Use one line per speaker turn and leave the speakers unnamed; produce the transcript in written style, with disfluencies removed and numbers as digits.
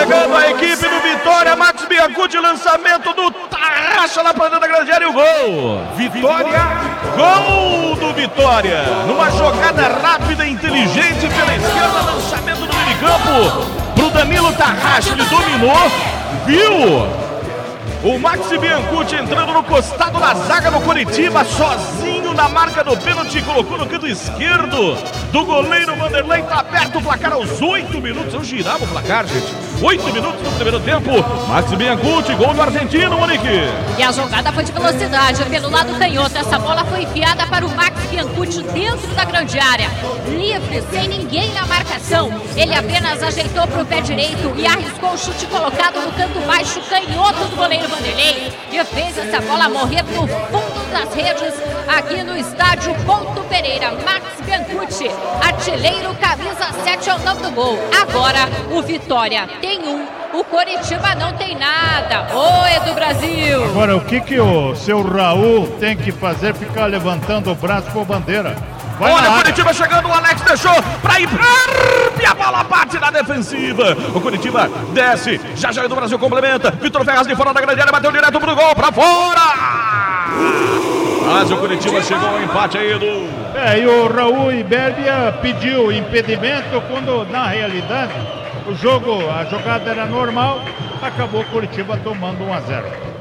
chegando a equipe do Vitória. Max Biancucci, lançamento do Tarraxa na planta da grande área e o gol. Vitória, gol do Vitória. Numa jogada rápida e inteligente pela esquerda, lançamento do meio de campo pro Danilo Tarraxa. Ele dominou, viu o Max Biancucci entrando no costado da zaga do Coritiba, sozinho na marca do pênalti, colocou no canto esquerdo do goleiro Vanderlei. Tá aberto o placar aos 8 minutos. Eu girava o placar, gente. 8 minutos do primeiro tempo. Max Biancucci, gol do argentino, Monique.
E a jogada foi de velocidade pelo lado canhoto. Essa bola foi enfiada para o Max Biancucci dentro da grande área. Livre, sem ninguém na marcação. Ele apenas ajeitou para o pé direito e arriscou o chute colocado no canto baixo canhoto do goleiro Vanderlei, que fez essa bola morrer no fundo das redes aqui no estádio Couto Pereira. Max Biancucci, artilheiro, camisa 7 ao nome do gol. Agora o Vitória tem um, o Coritiba não tem nada. Oi, do Brasil.
Agora, o que o seu Raul tem que fazer? Ficar levantando o braço com a bandeira. Vai.
Olha o Coritiba chegando, o Alex deixou pra ir e a bola bate na defensiva. O Coritiba desce, já do Brasil complementa. Vitor Ferraz de fora da grande área, bateu direto pro gol, pra fora. Mas o Coritiba chegou ao empate aí, Edu.
E o Raul Iberbia pediu impedimento quando, na realidade, a jogada era normal. Acabou o Coritiba tomando 1-0.